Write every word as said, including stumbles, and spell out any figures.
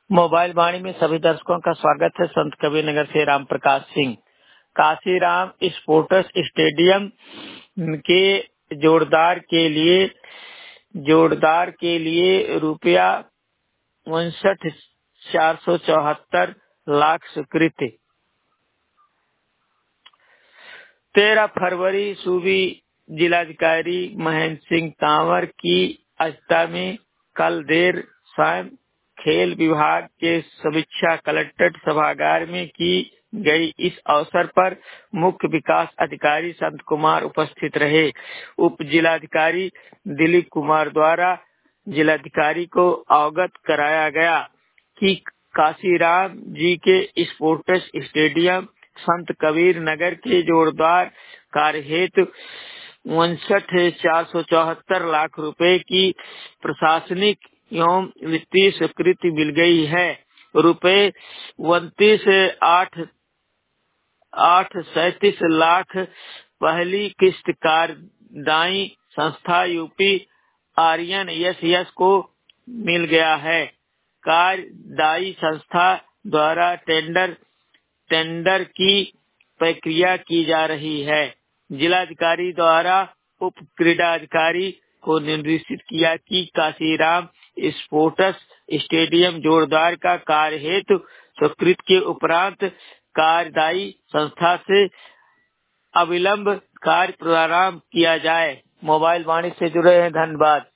Mobile वाणी में सभी दर्शकों का स्वागत है। संत कबीर नगर से राम प्रकाश सिंह। काशीराम स्पोर्ट्स स्टेडियम के जोरदार के लिए जोरदार के लिए रुपया उनसठ चार सौ चौहत्तर लाख स्वीकृति। तेरह फरवरी सूबी जिलाधिकारी महेंद्र सिंह तंवर की अध्यक्षता में कल देर शाम खेल विभाग के समीक्षा कलेक्ट्रेट सभागार में की गई। इस अवसर पर मुख्य विकास अधिकारी संत कुमार उपस्थित रहे। उप जिलाधिकारी दिलीप कुमार द्वारा जिलाधिकारी को अवगत कराया गया कि काशीराम जी के स्पोर्ट्स स्टेडियम संत कबीर नगर के जोरदार कार्य हेतु उनसठ चार सौ चौहत्तर लाख रुपए की प्रशासनिक एवं वित्तीय स्वीकृति मिल गई है। रुपए उनतीस आठ आठ सैतीस लाख पहली किस्त कार्यदायी संस्था यूपी आर्यन यस यस को मिल गया है। कार्यदायी संस्था द्वारा टेंडर टेंडर की प्रक्रिया की जा रही है। जिलाधिकारी द्वारा उप क्रीड़ा अधिकारी को निर्देशित किया कि काशीराम स्पोर्ट्स स्टेडियम जोरदार का कार्य हेतु स्वीकृत के उपरांत कार्यदायी संस्था से अविलंब कार्य प्रारंभ किया जाए। मोबाइल वाणी से जुड़े हैं, धन्यवाद।